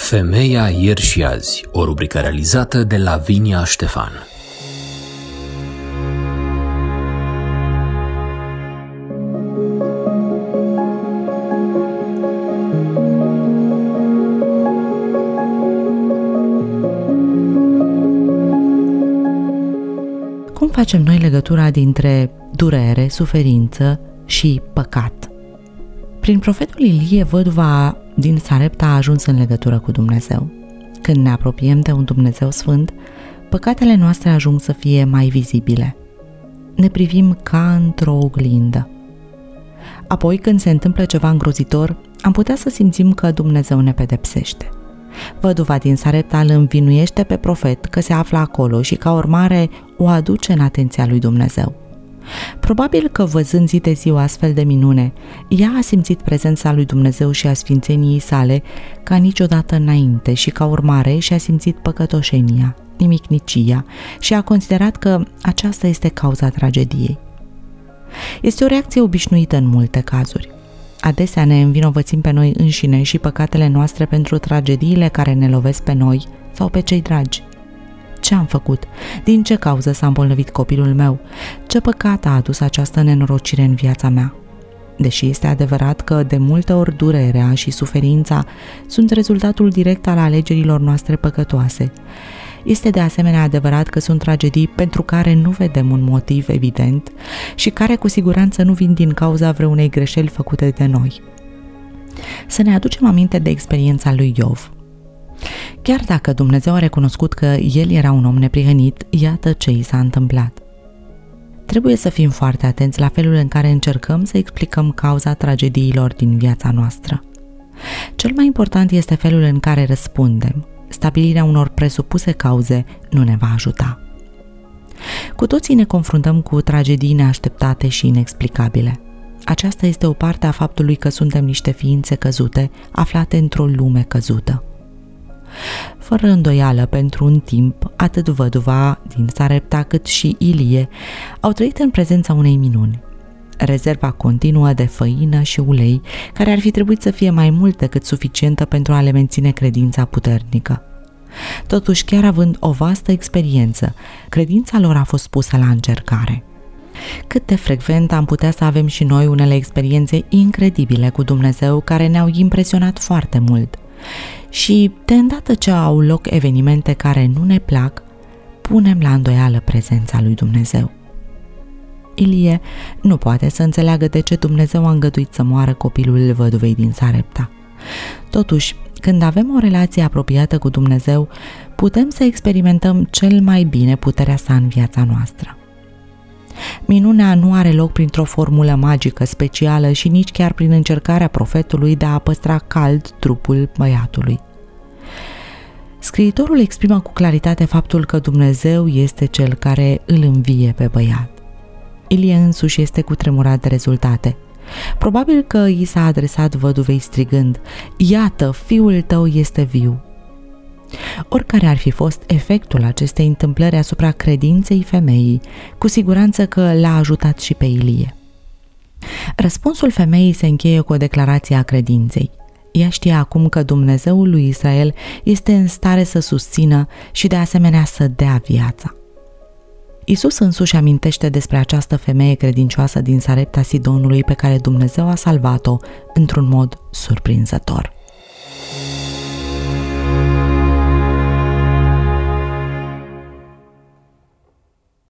Femeia ieri și azi, o rubrică realizată de Lavinia Ștefan. Cum facem noi legătura dintre durere, suferință și păcat? Prin profetul Ilie, văduva din Sarepta a ajuns în legătură cu Dumnezeu. Când ne apropiem de un Dumnezeu sfânt, păcatele noastre ajung să fie mai vizibile. Ne privim ca într-o oglindă. Apoi, când se întâmplă ceva îngrozitor, am putea să simțim că Dumnezeu ne pedepsește. Văduva din Sarepta îl învinuiește pe profet că se află acolo și ca urmare o aduce în atenția lui Dumnezeu. Probabil că văzând zi de zi o astfel de minune, ea a simțit prezența lui Dumnezeu și a sfințeniei sale ca niciodată înainte și ca urmare și-a simțit păcătoșenia, nimicnicia și a considerat că aceasta este cauza tragediei. Este o reacție obișnuită în multe cazuri. Adesea ne învinovățim pe noi înșine și păcatele noastre pentru tragediile care ne lovesc pe noi sau pe cei dragi. Ce am făcut? Din ce cauză s-a îmbolnăvit copilul meu? Ce păcat a adus această nenorocire în viața mea? Deși este adevărat că de multe ori durerea și suferința sunt rezultatul direct al alegerilor noastre păcătoase, este de asemenea adevărat că sunt tragedii pentru care nu vedem un motiv evident și care cu siguranță nu vin din cauza vreunei greșeli făcute de noi. Să ne aducem aminte de experiența lui Iov. Chiar dacă Dumnezeu a recunoscut că el era un om neprihănit, iată ce i s-a întâmplat. Trebuie să fim foarte atenți la felul în care încercăm să explicăm cauza tragediilor din viața noastră. Cel mai important este felul în care răspundem. Stabilirea unor presupuse cauze nu ne va ajuta. Cu toții ne confruntăm cu tragedii neașteptate și inexplicabile. Aceasta este o parte a faptului că suntem niște ființe căzute, aflate într-o lume căzută. Fără îndoială, pentru un timp, atât văduva din Sarepta cât și Ilie au trăit în prezența unei minuni. Rezerva continuă de făină și ulei, care ar fi trebuit să fie mai mult decât suficientă pentru a le menține credința puternică. Totuși, chiar având o vastă experiență, credința lor a fost pusă la încercare. Cât de frecvent am putea să avem și noi unele experiențe incredibile cu Dumnezeu care ne-au impresionat foarte mult. Și, de îndată ce au loc evenimente care nu ne plac, punem la îndoială prezența lui Dumnezeu. Ilie nu poate să înțeleagă de ce Dumnezeu a îngăduit să moară copilul văduvei din Sarepta. Totuși, când avem o relație apropiată cu Dumnezeu, putem să experimentăm cel mai bine puterea sa în viața noastră. Minunea nu are loc printr-o formulă magică specială și nici chiar prin încercarea profetului de a păstra cald trupul băiatului. Scriitorul exprimă cu claritate faptul că Dumnezeu este cel care îl învie pe băiat. Ilie însuși este cutremurat de rezultate. Probabil că i s-a adresat văduvei strigând: "Iată, fiul tău este viu." Oricare ar fi fost efectul acestei întâmplări asupra credinței femeii, cu siguranță că l-a ajutat și pe Ilie. Răspunsul femeii se încheie cu o declarație a credinței. Ea știe acum că Dumnezeul lui Israel este în stare să susțină și de asemenea să dea viața. Iisus însuși amintește despre această femeie credincioasă din Sarepta Sidonului pe care Dumnezeu a salvat-o într-un mod surprinzător.